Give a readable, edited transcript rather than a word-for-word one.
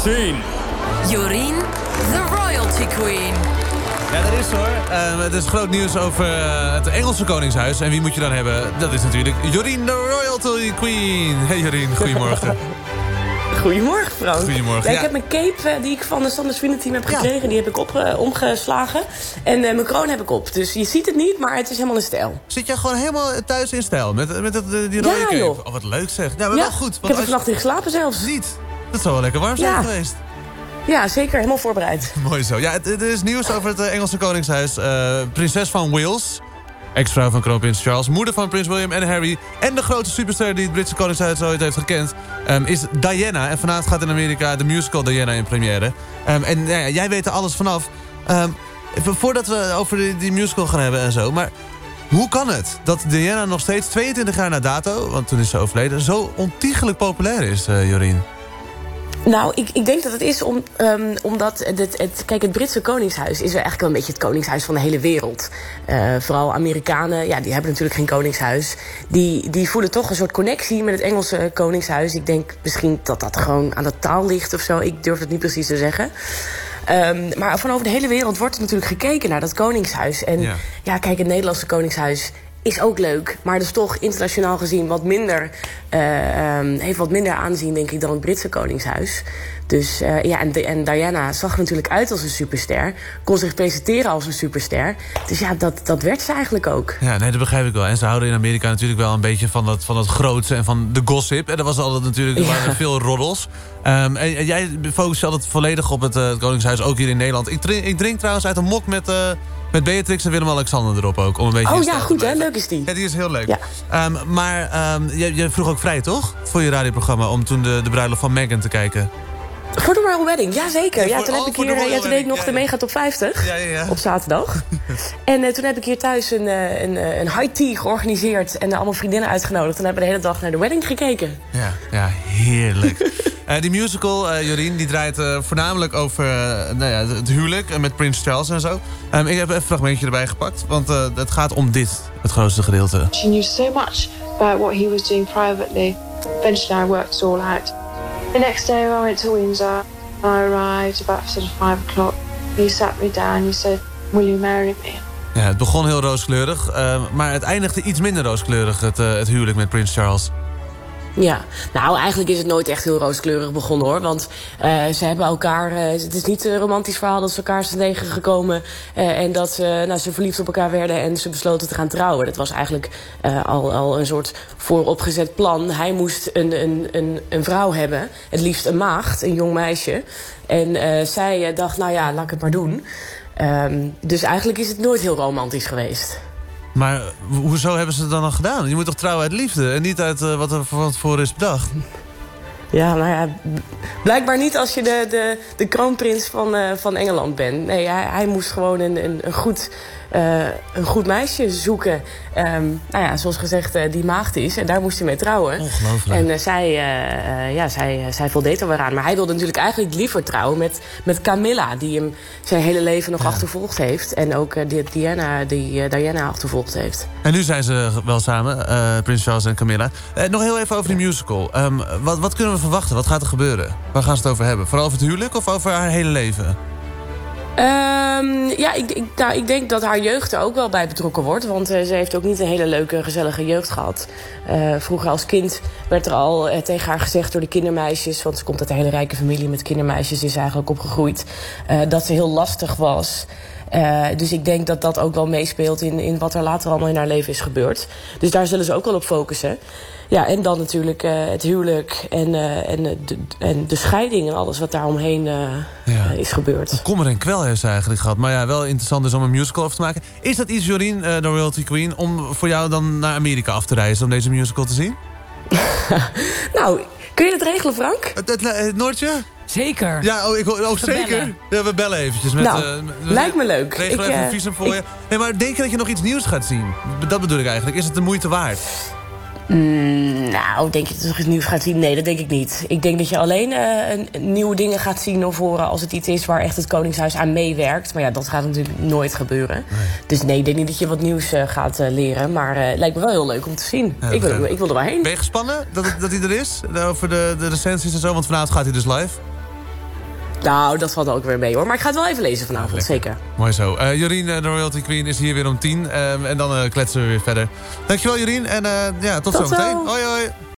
10. Jorien, the royalty queen. Ja, dat is hoor. Het is groot nieuws over het Engelse Koningshuis. En wie moet je dan hebben? Dat is natuurlijk Jorien, de royalty queen. Hey Jorien, goedemorgen. Goedemorgen, Frank. Goedemorgen. Ja, Ja. ik heb mijn cape die ik van de Sanders Vriendenteam heb gekregen. Die heb ik omgeslagen. En mijn kroon heb ik op. Dus je ziet het niet, maar het is helemaal in stijl. Zit jij gewoon helemaal thuis in stijl? Met die rode cape? joh. Oh, wat leuk zeg. Ja, maar wel goed. Ik heb er vannacht in geslapen zelfs. Niet. Dat zou wel lekker warm zijn geweest. Ja, zeker. Helemaal voorbereid. Mooi zo. Ja, er is nieuws over het Engelse Koningshuis. Prinses van Wales, ex-vrouw van kroonprins Charles, moeder van prins William en Harry, en de grote superster die het Britse Koningshuis ooit heeft gekend, is Diana. En vanavond gaat in Amerika de musical Diana in première. En ja, jij weet er alles vanaf. Voordat we over die musical gaan hebben en zo, maar hoe kan het dat Diana nog steeds 22 jaar na dato, want toen is ze overleden, zo ontiegelijk populair is, Jorien? Nou, ik denk dat het is omdat het Britse Koningshuis is eigenlijk wel een beetje het Koningshuis van de hele wereld. Vooral Amerikanen, ja, die hebben natuurlijk geen Koningshuis. Die voelen toch een soort connectie met het Engelse Koningshuis. Ik denk misschien dat dat gewoon aan de taal ligt of zo. Ik durf het niet precies te zeggen. Maar van over de hele wereld wordt er natuurlijk gekeken naar dat Koningshuis. En ja, kijk, het Nederlandse Koningshuis is ook leuk, maar dat is toch internationaal gezien wat minder, heeft wat minder aanzien, denk ik, dan het Britse Koningshuis. Dus en Diana zag er natuurlijk uit als een superster, kon zich presenteren als een superster. Dus ja, dat werd ze eigenlijk ook. Ja, nee, dat begrijp ik wel. En ze houden in Amerika natuurlijk wel een beetje van dat grootse en van de gossip. En er was altijd natuurlijk er waren veel roddels. En jij focust je altijd volledig op het Koningshuis, ook hier in Nederland. Ik drink trouwens uit een mok met Beatrix en Willem-Alexander erop ook. Om een beetje oh ja, goed hè, leuk is die. Ja, die is heel leuk. Ja. Maar jij vroeg ook vrij, toch? Voor je radioprogramma, om toen de bruiloft van Meghan te kijken. Voor de Royal Wedding, jazeker. Ja, toen heb ik hier, toen deed ik nog ja, de Mega Top 50 op zaterdag. En toen heb ik hier thuis een high tea georganiseerd en allemaal vriendinnen uitgenodigd. En hebben we de hele dag naar de wedding gekeken. Ja, heerlijk. Die musical, Jorien, die draait voornamelijk over het huwelijk met Prins Charles en zo. Ik heb even een fragmentje erbij gepakt, want het gaat om dit, het grootste gedeelte. She knew so much about what he was doing privately. Eventually I worked it all out. The next day I went to Windsor. I arrived about sort of 5 o'clock. He sat me down. He said, "Will you marry me?" Ja, het begon heel rooskleurig, maar het eindigde iets minder rooskleurig, het huwelijk met Prins Charles. Ja, nou eigenlijk is het nooit echt heel rooskleurig begonnen hoor. Want ze hebben elkaar, het is niet een romantisch verhaal dat ze elkaar zijn tegengekomen. En dat ze verliefd op elkaar werden en ze besloten te gaan trouwen. Dat was eigenlijk al een soort vooropgezet plan. Hij moest een vrouw hebben, het liefst een maagd, een jong meisje. En zij dacht, nou ja, laat ik het maar doen. Dus eigenlijk is het nooit heel romantisch geweest. Maar hoezo hebben ze het dan al gedaan? Je moet toch trouwen uit liefde en niet uit wat er van tevoren is bedacht? Ja, nou ja, blijkbaar niet als je de kroonprins van Engeland bent. Nee, hij moest gewoon een goed meisje zoeken. Nou ja, zoals gezegd, die maagd is. En daar moest hij mee trouwen. Ongelooflijk. En zij voldeed er weer aan. Maar hij wilde natuurlijk eigenlijk liever trouwen met Camilla, die hem zijn hele leven nog achtervolgd heeft. En ook Diana achtervolgd heeft. En nu zijn ze wel samen, Prins Charles en Camilla. Nog heel even over die musical. Wat kunnen we verwachten? Wat gaat er gebeuren? Waar gaan ze het over hebben? Vooral over het huwelijk of over haar hele leven? Ik denk dat haar jeugd er ook wel bij betrokken wordt. Want ze heeft ook niet een hele leuke, gezellige jeugd gehad. Vroeger als kind werd er al tegen haar gezegd door de kindermeisjes... want ze komt uit een hele rijke familie met kindermeisjes... is eigenlijk opgegroeid, dat ze heel lastig was... Dus ik denk dat dat ook wel meespeelt in wat er later allemaal in haar leven is gebeurd. Dus daar zullen ze ook wel op focussen. Ja, en dan natuurlijk het huwelijk en de scheiding en alles wat daar omheen is gebeurd. Kommer en kwel heeft ze eigenlijk gehad. Maar ja, wel interessant is om een musical over te maken. Is dat iets, Jorien, de Royalty Queen, om voor jou dan naar Amerika af te reizen om deze musical te zien? Nou, kun je dat regelen, Frank? Het Noortje? Zeker. Ja, ik ook zeker. Bellen. Ja, we bellen eventjes. Lijkt me leuk. Regel even een visum voor je. Nee, maar denk je dat je nog iets nieuws gaat zien? Dat bedoel ik eigenlijk. Is het de moeite waard? Nou, denk je dat je nog iets nieuws gaat zien? Nee, dat denk ik niet. Ik denk dat je alleen nieuwe dingen gaat zien of horen... als het iets is waar echt het Koningshuis aan meewerkt. Maar ja, dat gaat natuurlijk nooit gebeuren. Nee. Dus nee, ik denk niet dat je wat nieuws gaat leren. Maar het lijkt me wel heel leuk om te zien. Ja, ik wil er wel heen. Ben je gespannen dat hij er is? Over de recensies en zo? Want vanavond gaat hij dus live. Nou, dat valt ook weer mee hoor. Maar ik ga het wel even lezen vanavond, zeker. Mooi zo. Jorien, de Royalty Queen, is hier weer om 10. En dan kletsen we weer verder. Dankjewel Jorien en tot zometeen. Hoi hoi.